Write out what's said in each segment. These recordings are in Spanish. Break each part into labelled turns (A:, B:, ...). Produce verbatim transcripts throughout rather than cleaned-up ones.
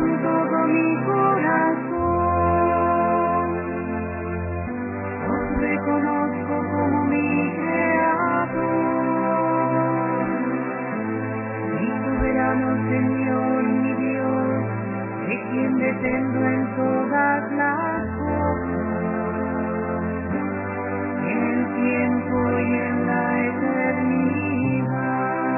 A: con todo mi corazón. Os reconozco como mi Creador, mi soberano Señor, mi Dios, de quien dependo en todas las cosas, en el tiempo y en la eternidad.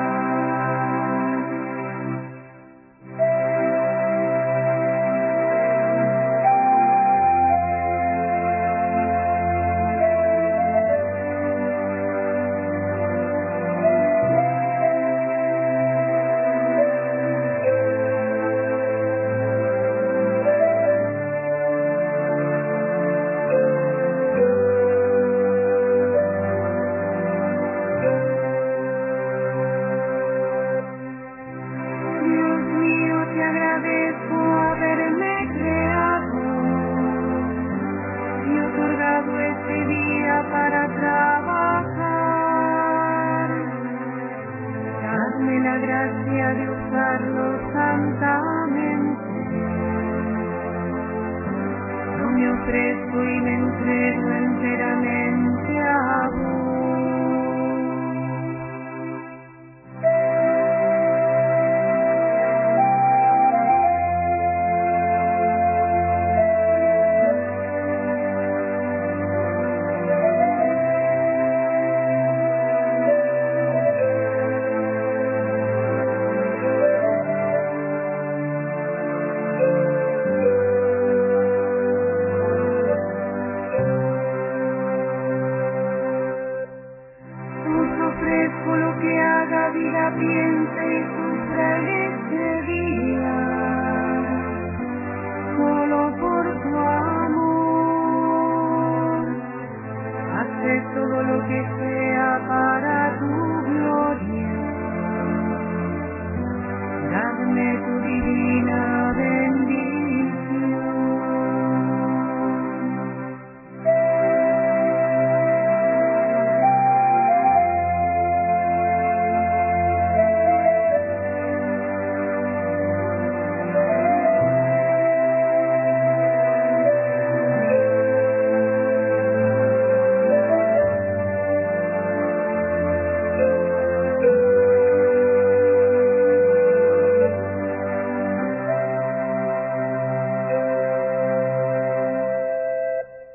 A: Dios mío, te agradezco haberme creado y otorgado este día para trabajar. Dadme la gracia de usarlo santamente. Yo me ofrezco y me entrego enteramente a vos. Os ofrezco lo que haga, vida, piense y sufra en este día, solo por tu amor. Hace todo lo que sea para tu gloria. Dadme tu divina